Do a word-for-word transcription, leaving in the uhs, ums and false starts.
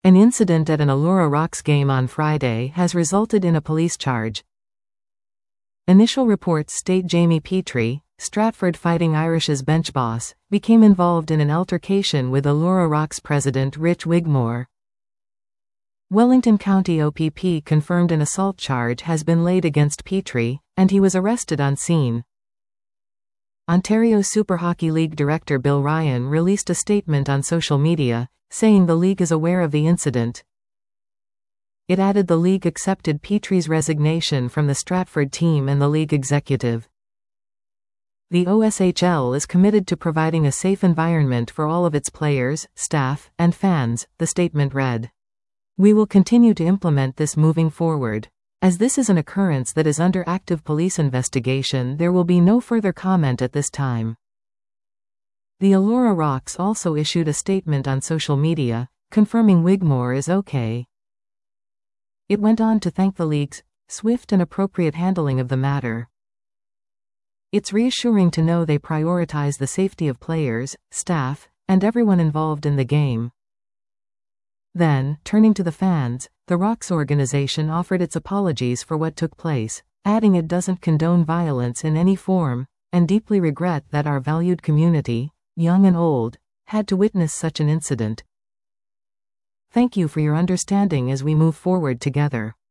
An incident at an Allura Rocks game on Friday has resulted in a police charge. Initial reports state Jamie Petrie, Stratford Fighting Irish's bench boss, became involved in an altercation with Allura Rocks president Rich Wigmore. Wellington County O P P confirmed an assault charge has been laid against Petrie, and he was arrested on scene. Ontario Super Hockey League director Bill Ryan released a statement on social media, saying the league is aware of the incident. It added the league accepted Petrie's resignation from the Stratford team and the league executive. The O S H L is committed to providing a safe environment for all of its players, staff, and fans, the statement read. We will continue to implement this moving forward. As this is an occurrence that is under active police investigation, there will be no further comment at this time. The Allura Rocks also issued a statement on social media, confirming Wigmore is okay. It went on to thank the league's swift and appropriate handling of the matter. It's reassuring to know they prioritize the safety of players, staff, and everyone involved in the game. Then, turning to the fans, the Rocks organization offered its apologies for what took place, adding it doesn't condone violence in any form, and deeply regret that our valued community, young and old, had to witness such an incident. Thank you for your understanding as we move forward together.